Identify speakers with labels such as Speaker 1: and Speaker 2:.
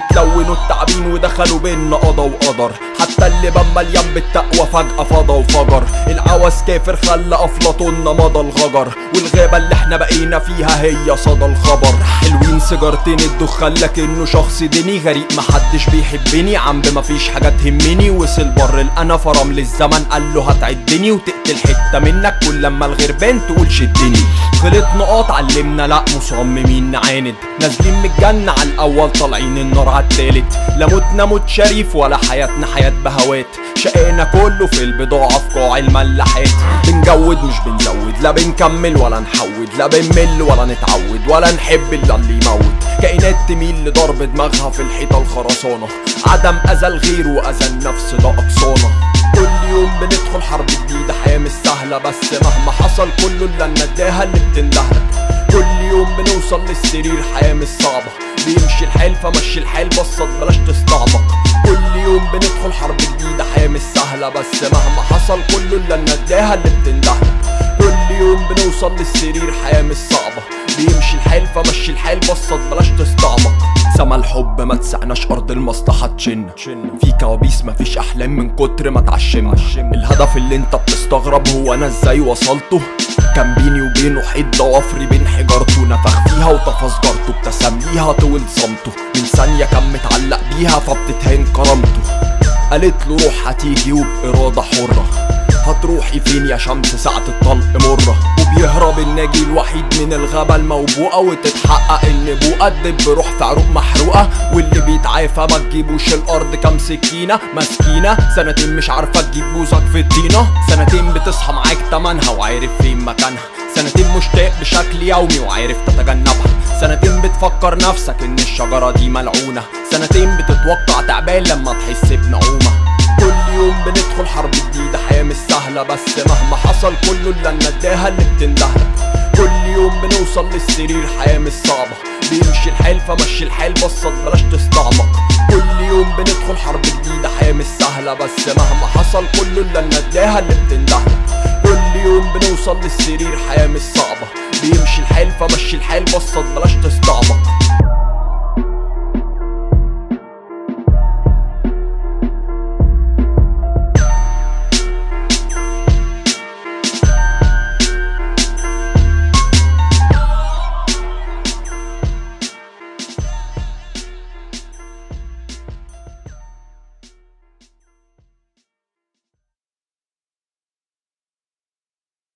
Speaker 1: اتلونوا التعبين ودخلوا بينا قضا وقدر. حتى اللي بان مليان بالتقوى فجأة فضى وفجر. العوز كافر خلى افلاطوننا مضى الغجر، والغابة اللي احنا بقينا فيها هي صدى الخبر. حلوين سيجارتين الدخان لكنه شخص ديني غريق محدش بيحبني، عم مفيش حاجة تهمني. وصل بر الانا فرمل الزمن قال له هتعدني وتقتل حتة منك كل لما الغربان تقول شدني. غلط نقاط علمنا لا مصممين نعاند، نازلين من الجنة على الاول طالعين النار على التالت. لا موتنا موت شريف ولا حياتنا حياة بهوات، شقينا كله في البضاعة في قاع الملاحات. بنجود مش بنزود، لا بنكمل ولا نحود، لا بنمل ولا نتعود ولا نحب الا اللي يموت. كائنات تميل لضرب دماغها في الحيطة الخرسانة، عدم اذى الغير واذى النفس ده اقصانا. كل يوم بندخل حرب جديدة، حياة مش سهلة بس مهما حصل كله الا النداهة اللي بتندهلك. كل يوم بنوصل للسرير، حياة مش صعبة بيمشي الحال فمشي الحال بسط بلاش تستعبط. كل يوم بندخل حرب جديدة، حياة مش سهلة بس مهما حصل كله الا النداهة اللي بتندهلك. كل يوم بنوصل للسرير، حياة مش صعبة بيمشي الحال فمشي الحال بسط بلاش تستعبط. سما الحب ما تسعناش ارض المصلحة تشن، في كوابيس مفيش احلام من كتر ما تعشمنا. الهدف اللي انت بتستغرب هو انا ازاي وصلته، كان بيني وبينه حيط ضوافري بين حجارته. نفخ فيها وطفى سجارته، ابتسم ليها طول صمته. من ثانية كان متعلق بيها فبتتهان كرامته. قالت له روح هتيجي وبإرادة حرة، هتروحي فين يا شمس ساعة الطلق مرة. وبيهرب الناجي الوحيد من الغابة الموبوءة، وتتحقق النبوءة تدب بروح في عروق محروقة. واللي بيتعافى ما تجيبوش الارض كام سكينة مسكينة. سنتين مش عارفة تجيب بوزك في الطينة، سنتين بتصحى معاك تمنها وعارف فين مكانها. سنتين مشتاق بشكل يومي وعارف تتجنبها. سنتين بتفكر نفسك ان الشجرة دي ملعونة. سنتين بتتوقع تعبان لما تحس بنعومة. كل يوم بندخل حرب جديدة، حياة مش سهلة بس مهما حصل كله الا النداهة اللي بتندهلك. كل يوم بنوصل للسرير، حياة مش صعبة بيمشي الحال فمشي الحال بسط بلاش تستعمق. كل يوم بندخل حرب جديدة، حياة مش سهلة بس مهما حصل كله الا النداهة اللي بتندهلك. كل يوم بنوصل للسرير، حياة مش صعبة بيمشي الحال فمشي الحال بسط بلاش تستعمق.